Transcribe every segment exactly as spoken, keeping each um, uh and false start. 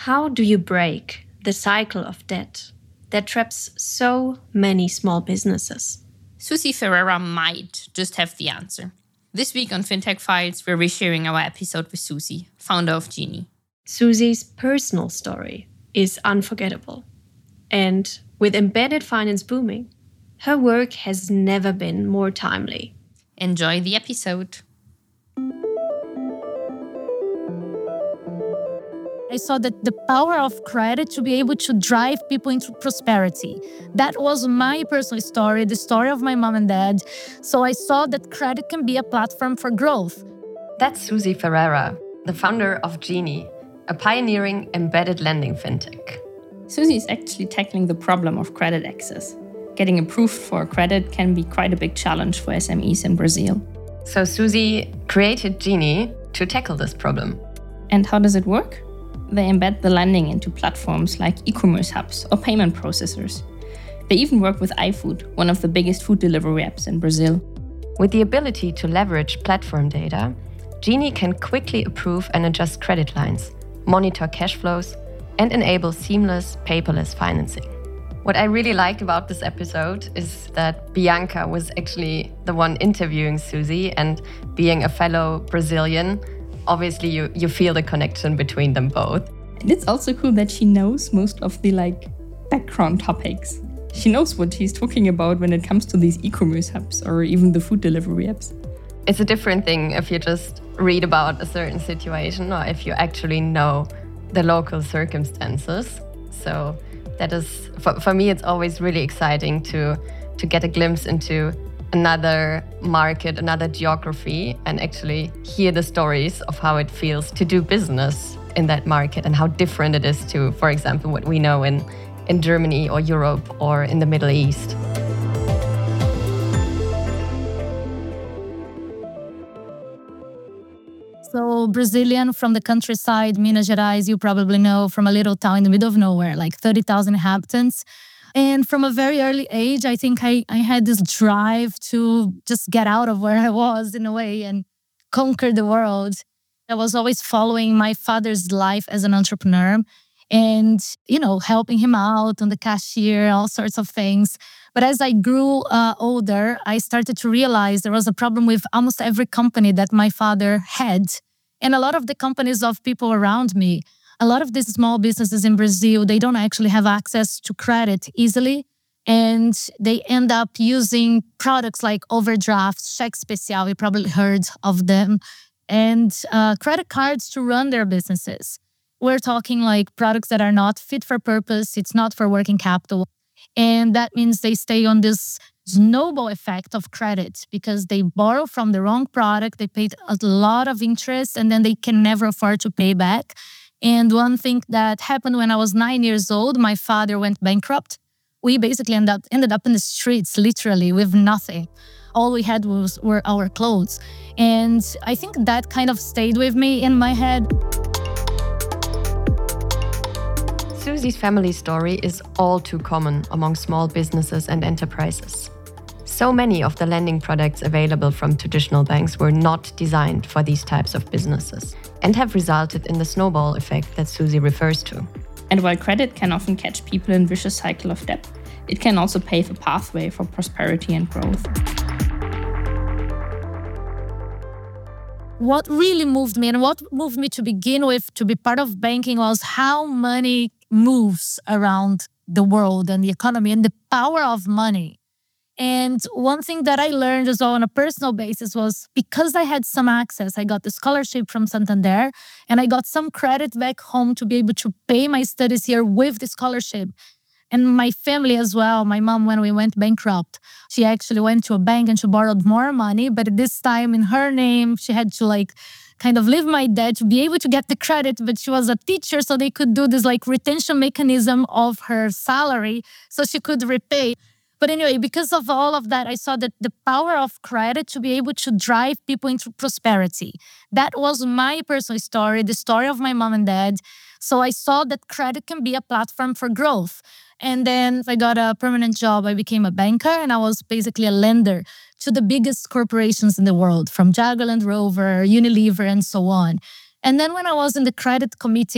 How do you break the cycle of debt that traps so many small businesses? Susie Ferreira might just have the answer. This week on FinTech Files, we're resharing our episode with Susie, founder of Genie. Susie's personal story is unforgettable. And with embedded finance booming, her work has never been more timely. Enjoy the episode. I saw that the power of credit to be able to drive people into prosperity. That was my personal story, the story of my mom and dad. So I saw that credit can be a platform for growth. That's Susie Ferreira, the founder of Genie, a pioneering embedded lending fintech. Susie is actually tackling the problem of credit access. Getting approved for credit can be quite a big challenge for S M Es in Brazil. So Susie created Genie to tackle this problem. And how does it work? They embed the lending into platforms like e-commerce hubs or payment processors. They even work with iFood, one of the biggest food delivery apps in Brazil. With the ability to leverage platform data, Genie can quickly approve and adjust credit lines, monitor cash flows, and enable seamless, paperless financing. What I really liked about this episode is that Bianca was actually the one interviewing Susie, and being a fellow Brazilian, obviously you, you feel the connection between them both. And it's also cool that she knows most of the like background topics. She knows what she's talking about when it comes to these e-commerce hubs or even the food delivery apps. It's a different thing if you just read about a certain situation or if you actually know the local circumstances. So that is, for, for me, it's always really exciting to, to get a glimpse into another market, another geography, and actually hear the stories of how it feels to do business in that market and how different it is to, for example, what we know in, in Germany or Europe or in the Middle East. So Brazilian from the countryside, Minas Gerais, you probably know, from a little town in the middle of nowhere, like thirty thousand inhabitants. And from a very early age, I think I, I had this drive to just get out of where I was in a way and conquer the world. I was always following my father's life as an entrepreneur and, you know, helping him out on the cashier, all sorts of things. But as I grew uh, older, I started to realize there was a problem with almost every company that my father had. And a lot of the companies of people around me. A lot of these small businesses in Brazil, they don't actually have access to credit easily. And they end up using products like overdrafts, cheque especial, you probably heard of them, and uh, credit cards to run their businesses. We're talking like products that are not fit for purpose. It's not for working capital. And that means they stay on this snowball effect of credit because they borrow from the wrong product, they paid a lot of interest, and then they can never afford to pay back. And one thing that happened when I was nine years old, my father went bankrupt. We basically ended up, ended up in the streets, literally, with nothing. All we had was were our clothes. And I think that kind of stayed with me in my head. Susie's family story is all too common among small businesses and enterprises. So many of the lending products available from traditional banks were not designed for these types of businesses and have resulted in the snowball effect that Susie refers to. And while credit can often catch people in a vicious cycle of debt, it can also pave a pathway for prosperity and growth. What really moved me and what moved me to begin with to be part of banking was how money moves around the world and the economy and the power of money. And one thing that I learned as well on a personal basis was because I had some access, I got the scholarship from Santander and I got some credit back home to be able to pay my studies here with the scholarship. And my family as well, my mom, when we went bankrupt, she actually went to a bank and she borrowed more money. But this time in her name, she had to like kind of leave my dad to be able to get the credit. But she was a teacher, so they could do this like retention mechanism of her salary so she could repay. But anyway, because of all of that, I saw that the power of credit to be able to drive people into prosperity. That was my personal story, the story of my mom and dad. So I saw that credit can be a platform for growth. And then I got a permanent job. I became a banker and I was basically a lender to the biggest corporations in the world, from Jaguar Land Rover, Unilever, and so on. And then when I was in the credit committees,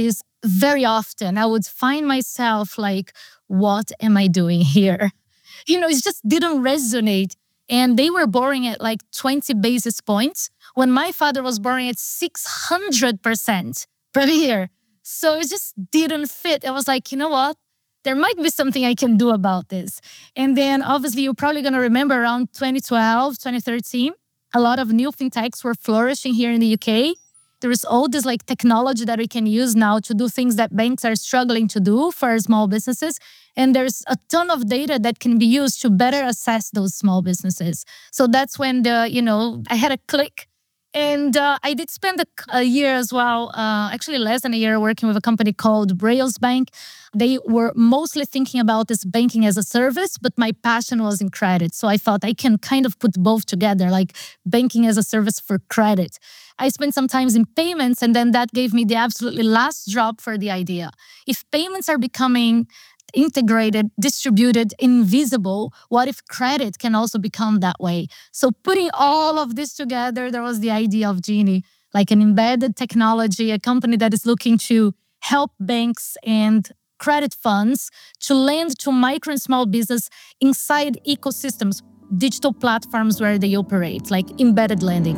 very often I would find myself like, what am I doing here? You know, it just didn't resonate. And they were borrowing at like twenty basis points when my father was borrowing at six hundred percent per year. So it just didn't fit. I was like, you know what? There might be something I can do about this. And then obviously you're probably going to remember around twenty twelve, twenty thirteen, a lot of new fintechs were flourishing here in the U K. There is all this like technology that we can use now to do things that banks are struggling to do for small businesses. And there's a ton of data that can be used to better assess those small businesses. So that's when the, you know, I had a click. And uh, I did spend a, a year as well, uh, actually less than a year, working with a company called Brails Bank. They were mostly thinking about this banking as a service, but my passion was in credit. So I thought I can kind of put both together, like banking as a service for credit. I spent some time in payments, and then that gave me the absolutely last drop for the idea. If payments are becoming integrated, distributed, invisible, what if credit can also become that way? So putting all of this together, there was the idea of Genie, like an embedded technology, a company that is looking to help banks and credit funds to lend to micro and small business inside ecosystems, digital platforms where they operate, like embedded lending.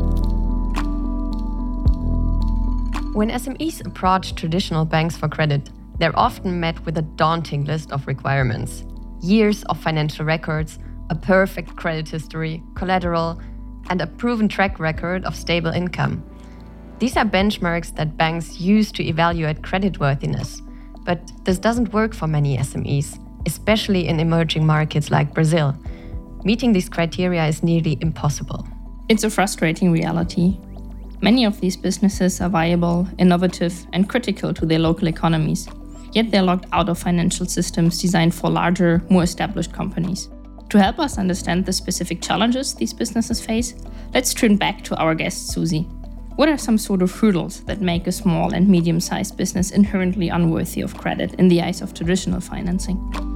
When S M Es approach traditional banks for credit, they're often met with a daunting list of requirements. Years of financial records, a perfect credit history, collateral, and a proven track record of stable income. These are benchmarks that banks use to evaluate creditworthiness. But this doesn't work for many S M Es, especially in emerging markets like Brazil. Meeting these criteria is nearly impossible. It's a frustrating reality. Many of these businesses are viable, innovative, and critical to their local economies. Yet they're locked out of financial systems designed for larger, more established companies. To help us understand the specific challenges these businesses face, let's turn back to our guest, Susie. What are some sort of hurdles that make a small and medium-sized business inherently unworthy of credit in the eyes of traditional financing?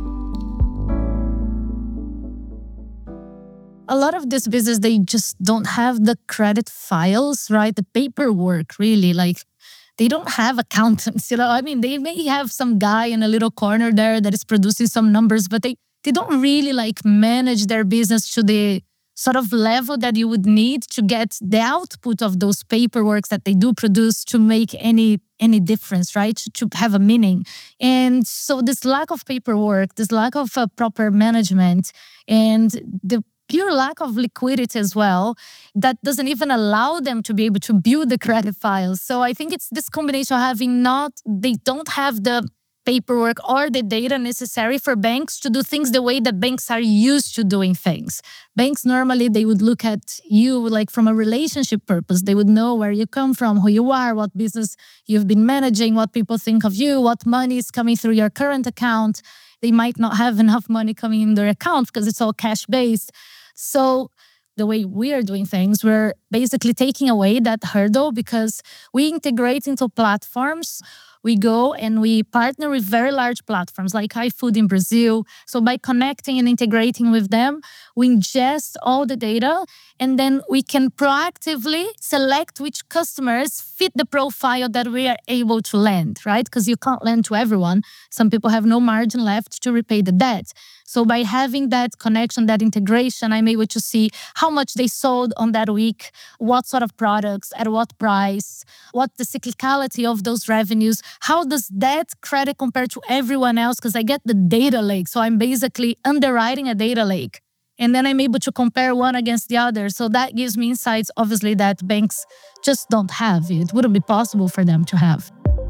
A lot of this business, they just don't have the credit files, right? The paperwork, really, like they don't have accountants, you know? I mean, they may have some guy in a little corner there that is producing some numbers, but they, they don't really like manage their business to the sort of level that you would need to get the output of those paperworks that they do produce to make any any difference, right? To, to have a meaning. And so this lack of paperwork, this lack of uh, proper management, and the pure lack of liquidity as well, that doesn't even allow them to be able to build the credit files. So I think it's this combination of having not, they don't have the paperwork or the data necessary for banks to do things the way that banks are used to doing things. Banks normally, they would look at you like from a relationship purpose. They would know where you come from, who you are, what business you've been managing, what people think of you, what money is coming through your current account. They might not have enough money coming in their account because it's all cash-based. So the way we are doing things, we're basically taking away that hurdle because we integrate into platforms. We go and we partner with very large platforms like iFood in Brazil. So by connecting and integrating with them, we ingest all the data and then we can proactively select which customers fit the profile that we are able to lend, right? Because you can't lend to everyone. Some people have no margin left to repay the debt. So by having that connection, that integration, I'm able to see how much they sold on that week, what sort of products, at what price, what the cyclicality of those revenues, how does that credit compare to everyone else? Because I get the data lake. So I'm basically underwriting a data lake. And then I'm able to compare one against the other. So that gives me insights, obviously, that banks just don't have. It wouldn't be possible for them to have.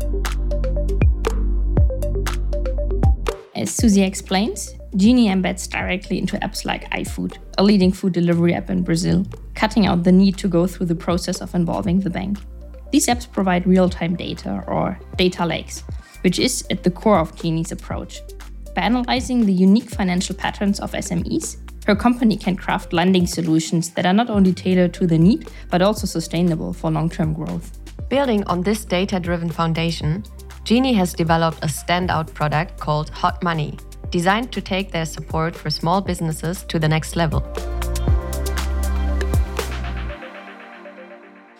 As Susie explains, Genie embeds directly into apps like iFood, a leading food delivery app in Brazil, cutting out the need to go through the process of involving the bank. These apps provide real-time data, or data lakes, which is at the core of Genie's approach. By analyzing the unique financial patterns of S M Es, her company can craft lending solutions that are not only tailored to the need, but also sustainable for long-term growth. Building on this data-driven foundation, Genie has developed a standout product called Hot Money, designed to take their support for small businesses to the next level.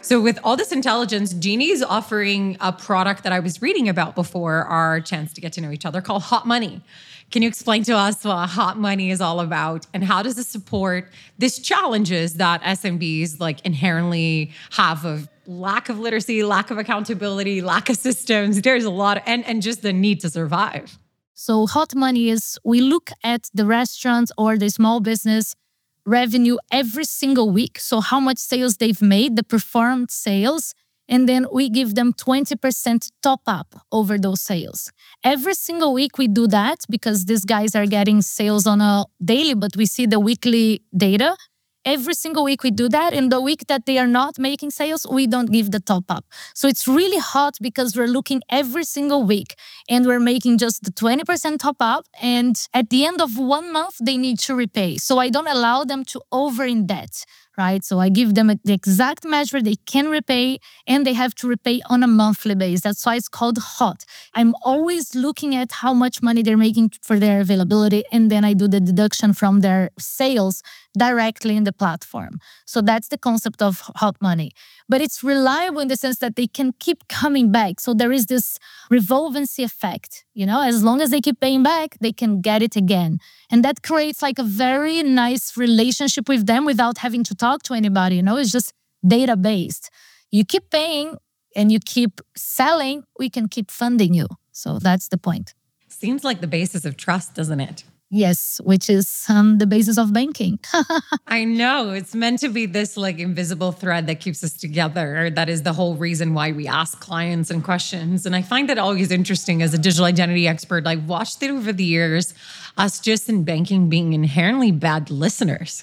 So with all this intelligence, Genie is offering a product that I was reading about before our chance to get to know each other called Hot Money. Can you explain to us what Hot Money is all about and how does it support these challenges that S M Bs like inherently have of lack of literacy, lack of accountability, lack of systems? There's a lot, of, and, and just the need to survive. So Hot Money is we look at the restaurant or the small business revenue every single week. So how much sales they've made, the performed sales, and then we give them twenty percent top up over those sales. Every single week we do that because these guys are getting sales on a daily, but we see the weekly data. Every single week we do that. In the week that they are not making sales, we don't give the top up. So it's really hot because we're looking every single week and we're making just the twenty percent top up. And at the end of one month, they need to repay. So I don't allow them to over in debt, right? So I give them the exact measure they can repay and they have to repay on a monthly basis. That's why it's called hot. I'm always looking at how much money they're making for their availability and then I do the deduction from their sales directly in the platform. So that's the concept of Hot Money. But it's reliable in the sense that they can keep coming back. So there is this revolvency effect. You know, as long as they keep paying back, they can get it again. And that creates like a very nice relationship with them without having to talk to anybody. You know, it's just data-based. You keep paying and you keep selling, we can keep funding you. So that's the point. Seems like the basis of trust, doesn't it? Yes, which is um, the basis of banking. I know. It's meant to be this like invisible thread that keeps us together. That is the whole reason why we ask clients and questions. And I find that always interesting as a digital identity expert. I've watched it over the years, us just in banking being inherently bad listeners.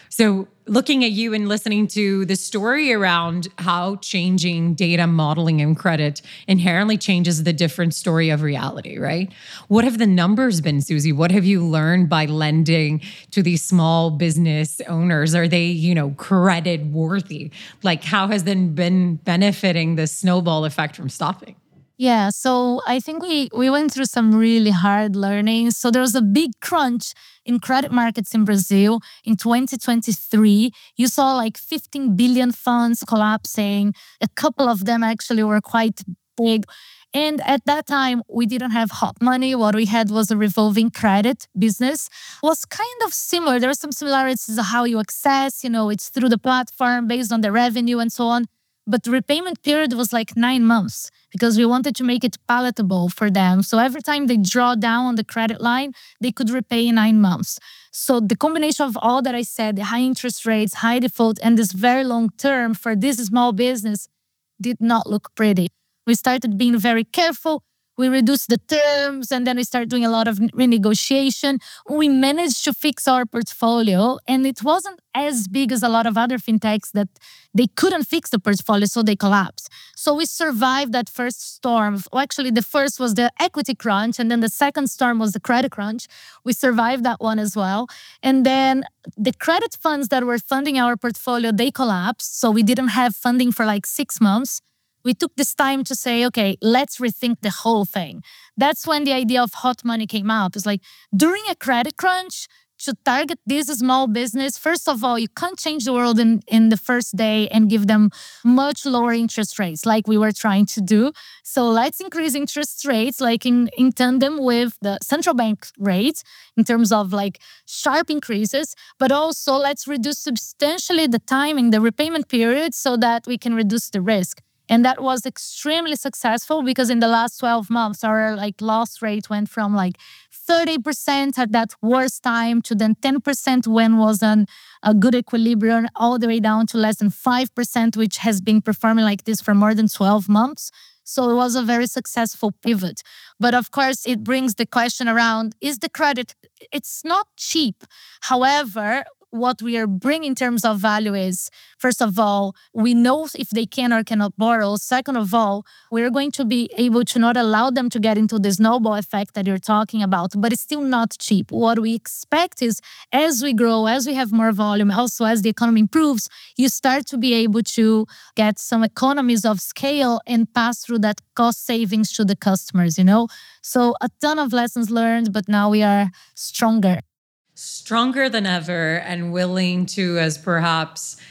So looking at you and listening to the story around how changing data modeling and credit inherently changes the different story of reality, right? What have the numbers been, Susie? What have you learned by lending to these small business owners? Are they, you know, credit worthy? Like how has then been benefiting the snowball effect from stopping? Yeah, so I think we, we went through some really hard learning. So there was a big crunch in credit markets in Brazil in twenty twenty-three. You saw like fifteen billion funds collapsing. A couple of them actually were quite big. And at that time, we didn't have Hot Money. What we had was a revolving credit business. It was kind of similar. There are some similarities to how you access, you know, it's through the platform based on the revenue and so on. But the repayment period was like nine months because we wanted to make it palatable for them. So every time they draw down on the credit line, they could repay in nine months. So the combination of all that I said, the high interest rates, high default, and this very long term for this small business did not look pretty. We started being very careful. We reduced the terms and then we started doing a lot of renegotiation. We managed to fix our portfolio and it wasn't as big as a lot of other fintechs that they couldn't fix the portfolio, so they collapsed. So we survived that first storm. Well, actually, the first was the equity crunch and then the second storm was the credit crunch. We survived that one as well. And then the credit funds that were funding our portfolio, they collapsed. So we didn't have funding for like six months. We took this time to say, okay, let's rethink the whole thing. That's when the idea of Hot Money came up. It's like during a credit crunch, to target this small business, first of all, you can't change the world in, in the first day and give them much lower interest rates like we were trying to do. So let's increase interest rates like in, in tandem with the central bank rates in terms of like sharp increases, but also let's reduce substantially the timing, the repayment period so that we can reduce the risk. And that was extremely successful because in the last twelve months, our like loss rate went from like thirty percent at that worst time to then ten percent when was an, a good equilibrium, all the way down to less than five percent, which has been performing like this for more than twelve months. So it was a very successful pivot. But of course, it brings the question around, is the credit, it's not cheap. However, what we are bringing in terms of value is, first of all, we know if they can or cannot borrow. Second of all, we're going to be able to not allow them to get into the snowball effect that you're talking about, but it's still not cheap. What we expect is as we grow, as we have more volume, also as the economy improves, you start to be able to get some economies of scale and pass through that cost savings to the customers, you know? So a ton of lessons learned, but now we are stronger. Stronger than ever and willing to, as perhaps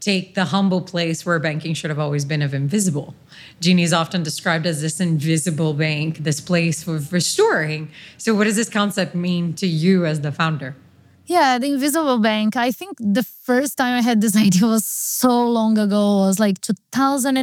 take the humble place where banking should have always been of invisible. Genie is often described as this invisible bank, this place of restoring. So what does this concept mean to you as the founder? Yeah, the invisible bank. I think the first time I had this idea was so long ago. It was like two thousand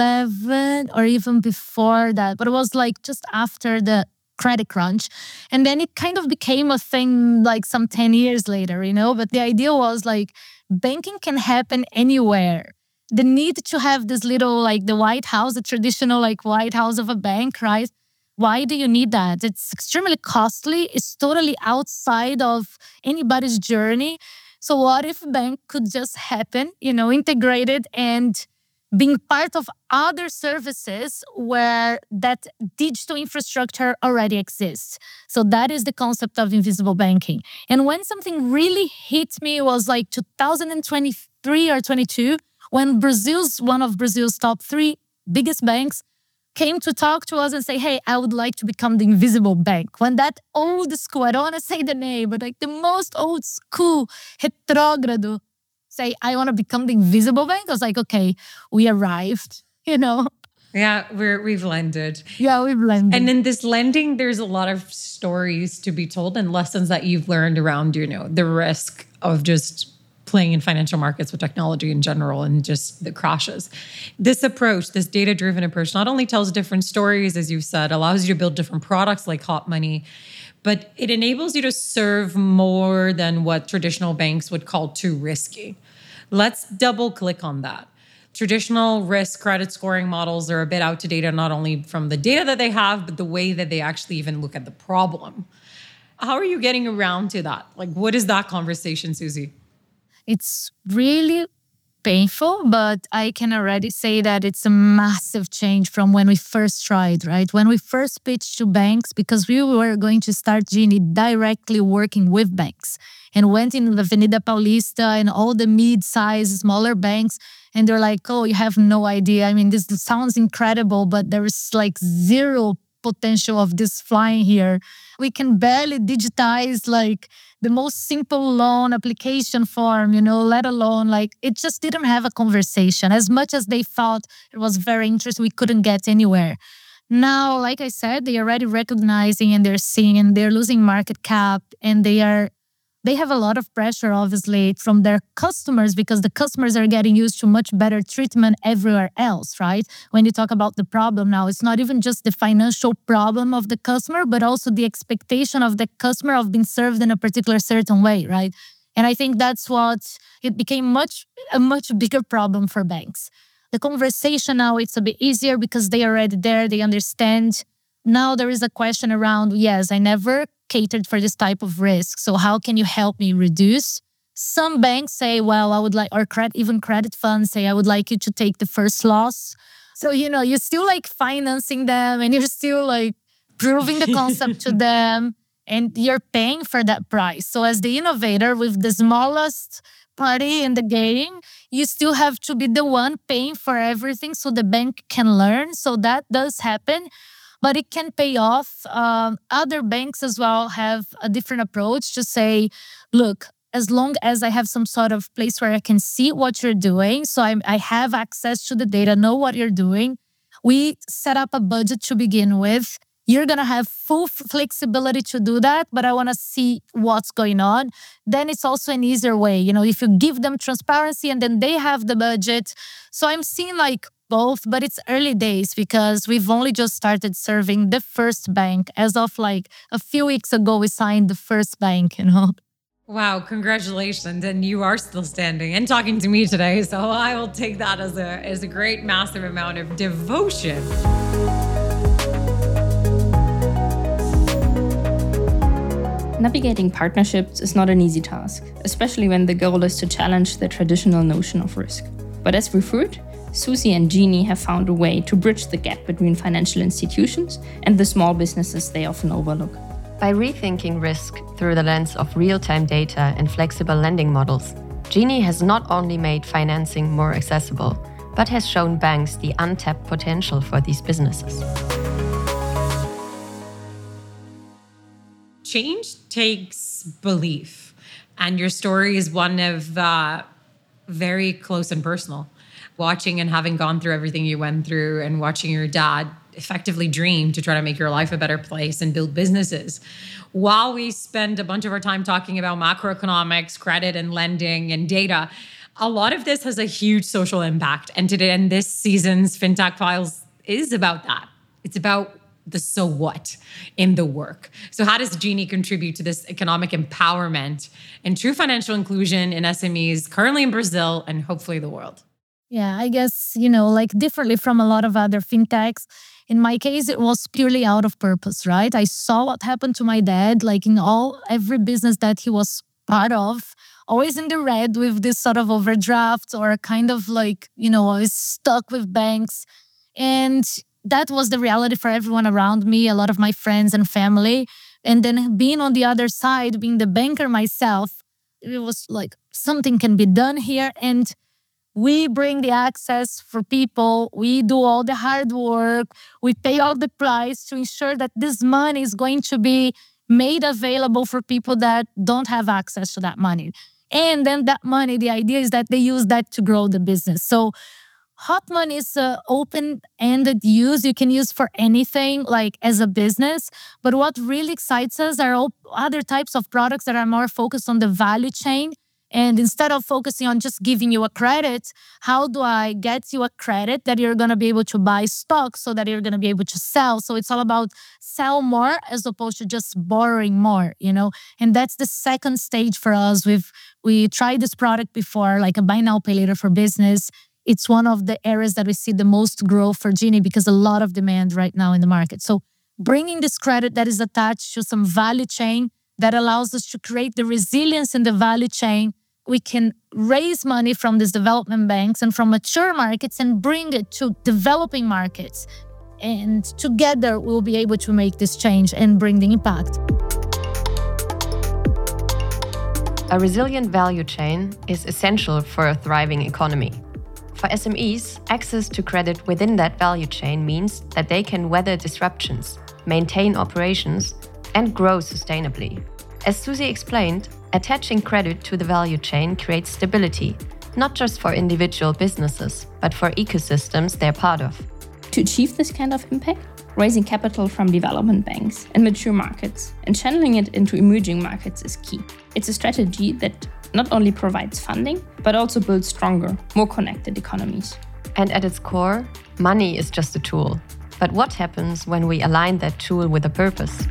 eleven or even before that. But it was like just after the credit crunch. And then it kind of became a thing like some ten years later, you know? But the idea was like banking can happen anywhere. The need to have this little like the White House, the traditional like White House of a bank, right? Why do you need that? It's extremely costly. It's totally outside of anybody's journey. So what if a bank could just happen, you know, integrated and being part of other services where that digital infrastructure already exists? So that is the concept of invisible banking. And when something really hit me was like two thousand twenty-three or twenty-two, when Brazil's, one of Brazil's top three biggest banks came to talk to us and say, hey, I would like to become the invisible bank. When that old school, I don't want to say the name, but like the most old school, retrogrado, say, I want to become the invisible bank. I was like, okay, we arrived, you know? Yeah, we're, we've landed. Yeah, we've landed. And in this landing, there's a lot of stories to be told and lessons that you've learned around, you know, the risk of just playing in financial markets with technology in general and just the crashes. This approach, this data-driven approach, not only tells different stories, as you said, allows you to build different products like Hot Money, but it enables you to serve more than what traditional banks would call too risky. Let's double click on that. Traditional risk credit scoring models are a bit out to date, not only from the data that they have, but the way that they actually even look at the problem. How are you getting around to that? Like, what is that conversation, Susie? It's really painful, but I can already say that it's a massive change from when we first tried, right? When we first pitched to banks, because we were going to start Genie directly working with banks and went in the Avenida Paulista and all the mid-size, smaller banks. And they're like, oh, you have no idea. I mean, this sounds incredible, but there is like zero potential of this flying here. We can barely digitize like the most simple loan application form, you know, let alone like it just didn't have a conversation. As much as they thought it was very interesting, we couldn't get anywhere. Now, like I said, they are already recognizing and they're seeing and they're losing market cap and they are They have a lot of pressure, obviously, from their customers because the customers are getting used to much better treatment everywhere else, right? When you talk about the problem now, it's not even just the financial problem of the customer, but also the expectation of the customer of being served in a particular certain way, right? And I think that's what it became much a much bigger problem for banks. The conversation now, it's a bit easier because they are already there, they understand. Now there is a question around, yes, I never catered for this type of risk. So how can you help me reduce? Some banks say, well, I would like, or credit, even credit funds say, I would like you to take the first loss. So, you know, you're still like financing them and you're still like proving the concept to them and you're paying for that price. So as the innovator with the smallest party in the game, you still have to be the one paying for everything so the bank can learn. So that does happen. But it can pay off. Um, other banks as well have a different approach to say, look, as long as I have some sort of place where I can see what you're doing, so I'm, I have access to the data, know what you're doing, we set up a budget to begin with. You're going to have full flexibility to do that, but I want to see what's going on. Then it's also an easier way. You know, if you give them transparency and then they have the budget. So I'm seeing like both, but it's early days because we've only just started serving the first bank. As of like a few weeks ago, we signed the first bank, you know. Wow, congratulations. And you are still standing and talking to me today. So I will take that as a, as a great, massive amount of devotion. Navigating partnerships is not an easy task, especially when the goal is to challenge the traditional notion of risk. But as we've heard, Susie and Genie have found a way to bridge the gap between financial institutions and the small businesses they often overlook. By rethinking risk through the lens of real-time data and flexible lending models, Genie has not only made financing more accessible, but has shown banks the untapped potential for these businesses. Change takes belief, and your story is one of uh, very close and personal. Watching and having gone through everything you went through and watching your dad effectively dream to try to make your life a better place and build businesses. While we spend a bunch of our time talking about macroeconomics, credit and lending and data, a lot of this has a huge social impact. And today, and this season's FinTech Files is about that. It's about the so what in the work. So how does Genie contribute to this economic empowerment and true financial inclusion in S M Es currently in Brazil and hopefully the world? Yeah, I guess, you know, like differently from a lot of other fintechs, in my case, it was purely out of purpose, right? I saw what happened to my dad, like in all, every business that he was part of, always in the red with this sort of overdraft or kind of like, you know, always stuck with banks. And that was the reality for everyone around me, a lot of my friends and family. And then being on the other side, being the banker myself, it was like something can be done here. And we bring the access for people. We do all the hard work. We pay all the price to ensure that this money is going to be made available for people that don't have access to that money. And then that money, the idea is that they use that to grow the business. So hot money is an open-ended use. You can use for anything, like as a business. But what really excites us are all other types of products that are more focused on the value chain. And instead of focusing on just giving you a credit, how do I get you a credit that you're going to be able to buy stock so that you're going to be able to sell? So it's all about sell more as opposed to just borrowing more, you know? And that's the second stage for us. We've we tried this product before, like a buy now, pay later for business. It's one of the areas that we see the most growth for Genie because a lot of demand right now in the market. So bringing this credit that is attached to some value chain that allows us to create the resilience in the value chain. We can raise money from these development banks and from mature markets and bring it to developing markets. And together, we'll be able to make this change and bring the impact. A resilient value chain is essential for a thriving economy. For S M Es, access to credit within that value chain means that they can weather disruptions, maintain operations, and grow sustainably. As Susie explained, attaching credit to the value chain creates stability, not just for individual businesses, but for ecosystems they're part of. To achieve this kind of impact, raising capital from development banks and mature markets and channeling it into emerging markets is key. It's a strategy that not only provides funding, but also builds stronger, more connected economies. And at its core, money is just a tool. But what happens when we align that tool with a purpose?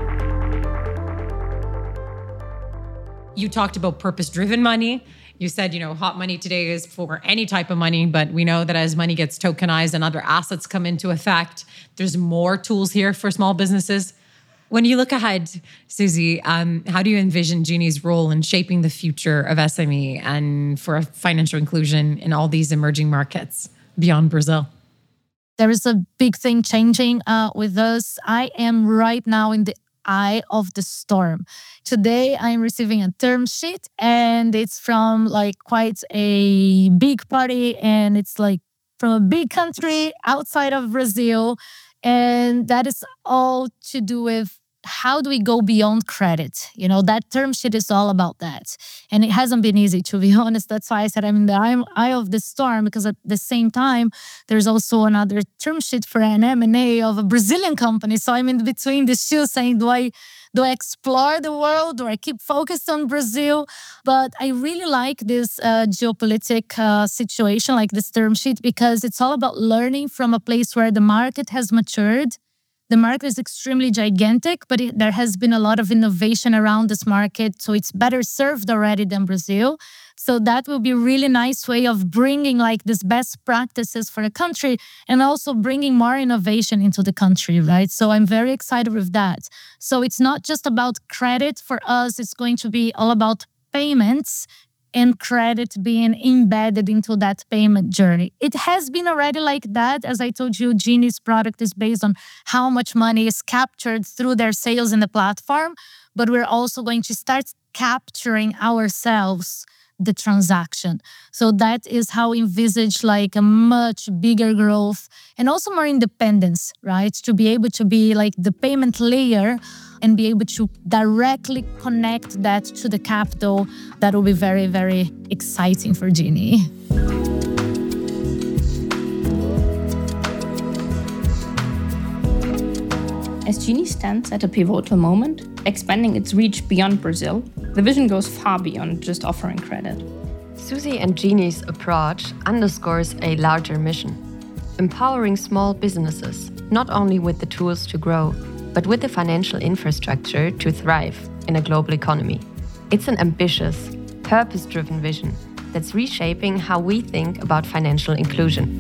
You talked about purpose-driven money. You said, you know, hot money today is for any type of money, but we know that as money gets tokenized and other assets come into effect, there's more tools here for small businesses. When you look ahead, Susie, um, how do you envision Genie's role in shaping the future of S M E and for financial inclusion in all these emerging markets beyond Brazil? There is a big thing changing uh, with us. I am right now in the eye of the storm. Today, I'm receiving a term sheet and it's from like quite a big party and it's like from a big country outside of Brazil. And that is all to do with how do we go beyond credit? You know, that term sheet is all about that. And it hasn't been easy, to be honest. That's why I said I'm in the eye of the storm, because at the same time, there's also another term sheet for an M and A of a Brazilian company. So I'm in between the two saying, do I, do I explore the world? Do I keep focused on Brazil? But I really like this uh, geopolitical uh, situation, like this term sheet, because it's all about learning from a place where the market has matured. The market is extremely gigantic, but it, there has been a lot of innovation around this market, so it's better served already than Brazil. So that will be a really nice way of bringing like these best practices for the country and also bringing more innovation into the country, right? So I'm very excited with that. So it's not just about credit for us, it's going to be all about payments and credit being embedded into that payment journey. It has been already like that. As I told you, Genie's product is based on how much money is captured through their sales in the platform, but we're also going to start capturing ourselves the transaction. So that is how we envisage like a much bigger growth and also more independence, right? To be able to be like the payment layer and be able to directly connect that to the capital, that will be very, very exciting for Genie. As Genie stands at a pivotal moment, expanding its reach beyond Brazil, the vision goes far beyond just offering credit. Suzy and Genie's approach underscores a larger mission: empowering small businesses, not only with the tools to grow, but with the financial infrastructure to thrive in a global economy. It's an ambitious, purpose-driven vision that's reshaping how we think about financial inclusion.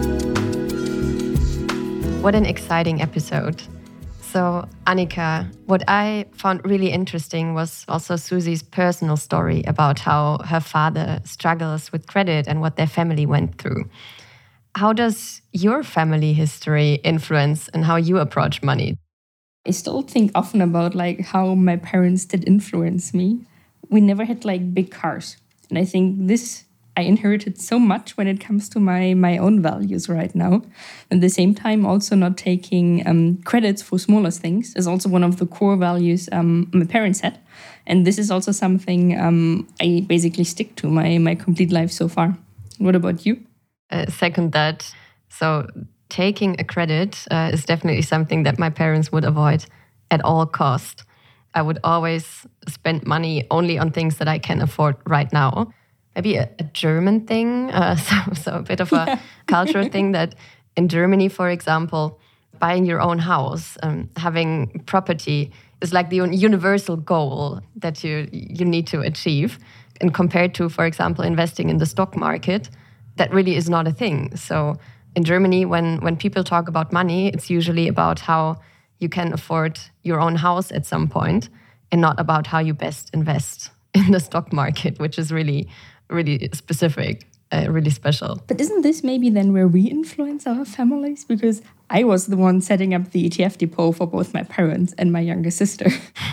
What an exciting episode. So, Annika, what I found really interesting was also Suzy's personal story about how her father struggles with credit and what their family went through. How does your family history influence and how you approach money? I still think often about like how my parents did influence me. We never had like big cars. And I think this I inherited so much when it comes to my, my own values right now. At the same time, also not taking um, credits for smaller things is also one of the core values um, my parents had. And this is also something um, I basically stick to my, my complete life so far. What about you? Uh, second that. So taking a credit uh, is definitely something that my parents would avoid at all cost. I would always spend money only on things that I can afford right now. Maybe a, a German thing, uh, so, so a bit of a yeah. cultural thing that in Germany, for example, buying your own house, um, having property is like the universal goal that you you need to achieve. And compared to, for example, investing in the stock market, that really is not a thing. So in Germany, when, when people talk about money, it's usually about how you can afford your own house at some point and not about how you best invest in the stock market, which is really really specific, uh, really special. But isn't this maybe then where we influence our families? Because I was the one setting up the E T F depot for both my parents and my younger sister.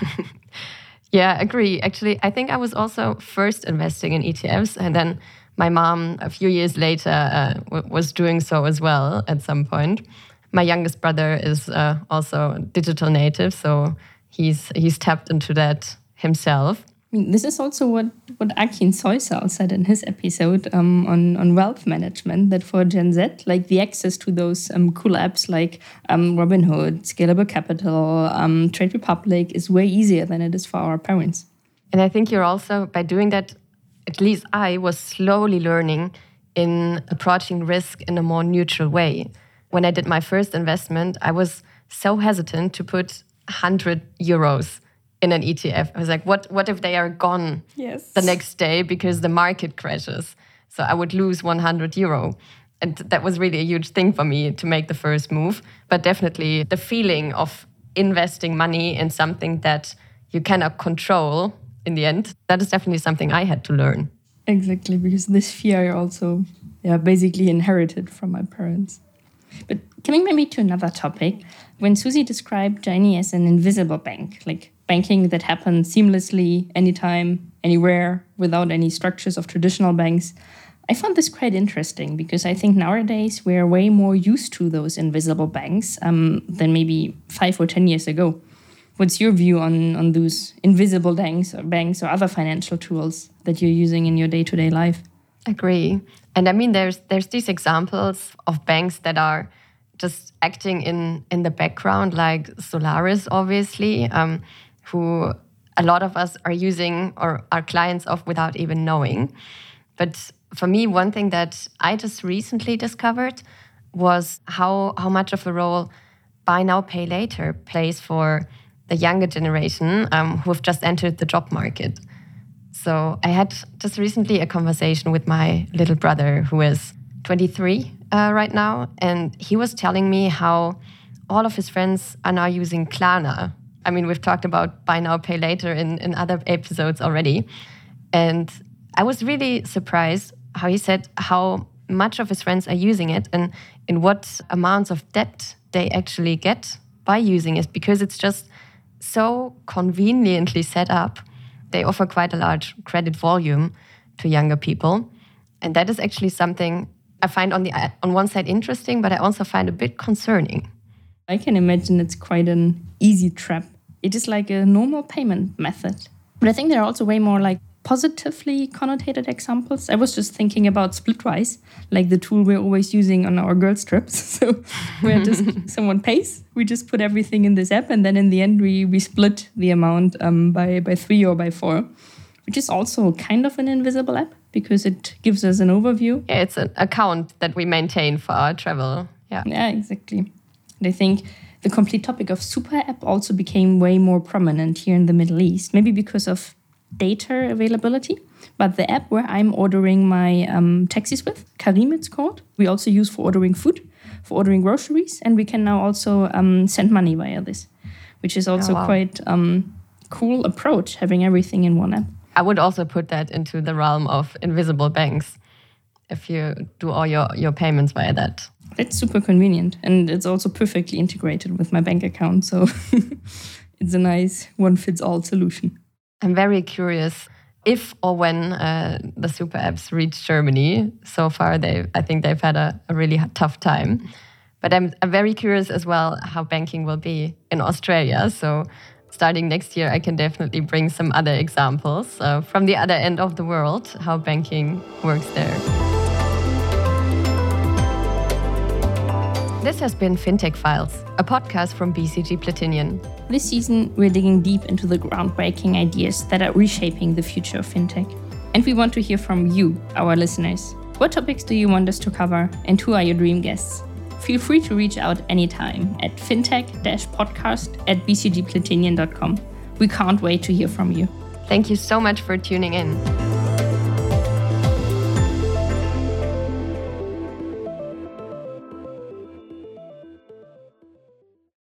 Yeah, agree. Actually, I think I was also first investing in E T Fs, and then my mom, a few years later, uh, w- was doing so as well at some point. My youngest brother is uh, also digital native, so he's he's tapped into that himself. I mean, this is also what, what Akin Soysal said in his episode um, on, on wealth management, that for Gen Z, like the access to those um, cool apps like um, Robinhood, Scalable Capital, um, Trade Republic is way easier than it is for our parents. And I think you're also, by doing that, at least I was slowly learning in approaching risk in a more neutral way. When I did my first investment, I was so hesitant to put one hundred euros in an E T F. I was like, what what if they are gone yes. the next day because the market crashes? So I would lose one hundred euro. And that was really a huge thing for me to make the first move. But definitely the feeling of investing money in something that you cannot control in the end, that is definitely something I had to learn. Exactly, because this fear I also yeah, basically inherited from my parents. But coming maybe to another topic, when Suzy described Genie as an invisible bank, like banking that happens seamlessly, anytime, anywhere, without any structures of traditional banks, I found this quite interesting because I think nowadays we're way more used to those invisible banks um, than maybe five or ten years ago. What's your view on, on those invisible banks or banks or other financial tools that you're using in your day-to-day life? Agree. And I mean, there's there's these examples of banks that are just acting in, in the background, like Solaris, obviously, um, who a lot of us are using or are clients of without even knowing. But for me, one thing that I just recently discovered was how, how much of a role buy now, pay later plays for the younger generation um, who have just entered the job market. So I had just recently a conversation with my little brother who is twenty-three uh, right now. And he was telling me how all of his friends are now using Klarna. I mean, we've talked about buy now, pay later in, in other episodes already. And I was really surprised how he said how much of his friends are using it and in what amounts of debt they actually get by using it, because it's just so conveniently set up. They offer quite a large credit volume to younger people. And that is actually something I find on the on one side interesting, but I also find a bit concerning. I can imagine it's quite an easy trap It is like a normal payment method. But I think there are also way more like positively connotated examples. I was just thinking about Splitwise, like the tool we're always using on our girls' trips. So where just someone pays, we just put everything in this app, and then in the end we we split the amount um, by by three or by four, which is also kind of an invisible app because it gives us an overview. Yeah, it's an account that we maintain for our travel. Yeah, yeah, exactly. And I think the complete topic of super app also became way more prominent here in the Middle East, maybe because of data availability. But the app where I'm ordering my um, taxis with, Careem it's called, we also use for ordering food, for ordering groceries, and we can now also um, send money via this, which is also oh, wow. quite um, cool approach, having everything in one app. I would also put that into the realm of invisible banks, if you do all your, your payments via that. That's super convenient, and it's also perfectly integrated with my bank account, so it's a nice one-fits-all solution. I'm very curious if or when uh, the super apps reach Germany. So far, they I think they've had a, a really tough time. But I'm, I'm very curious as well how banking will be in Australia. So starting next year, I can definitely bring some other examples uh, from the other end of the world, how banking works there. This has been FinTech Files, a podcast from B C G Platinion. This season, we're digging deep into the groundbreaking ideas that are reshaping the future of FinTech. And we want to hear from you, our listeners. What topics do you want us to cover, and who are your dream guests? Feel free to reach out anytime at fintech-podcast at b c g platinion dot com. We can't wait to hear from you. Thank you so much for tuning in.